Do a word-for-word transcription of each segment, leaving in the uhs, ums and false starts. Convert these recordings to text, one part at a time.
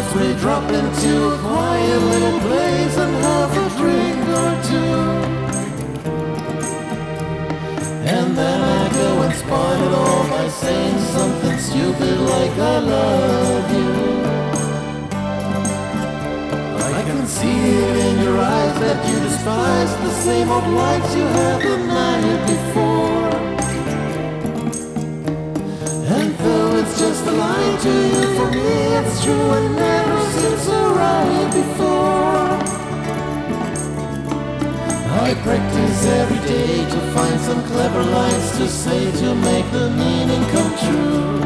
Sometimes we drop into a quiet little place and have a drink or two. And then I go and spoil it all by saying something stupid like I love you. I can see it in your eyes that you despise the same old lights you had the night before. And though it's just a lie to you, for me it's true and never seemed so right before. I practice every day to find some clever lines to say to make the meaning come true.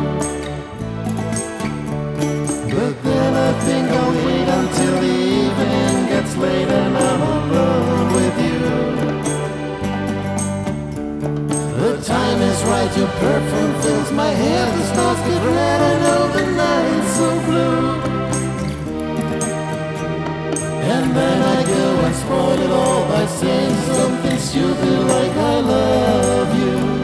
But then I think I'll wait until the evening gets late and I'm alone with you. The time is right, your perfume fills my hair, the stars get red, I know the night's so blue. And then I go and spoil it all by saying something stupid like I love you.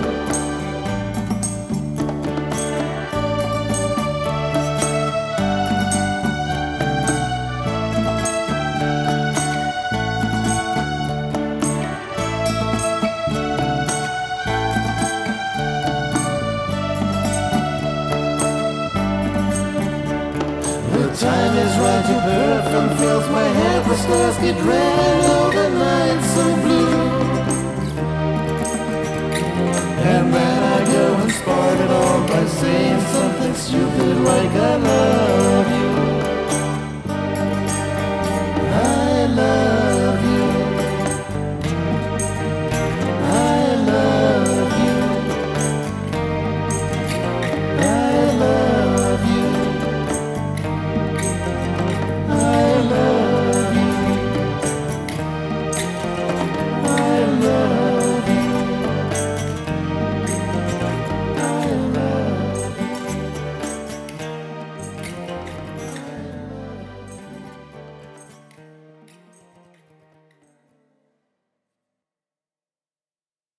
The time is right, your perfume fills my head, the stars get red, I know the night's so blue. And then I go and spoil it all by saying something stupid like I love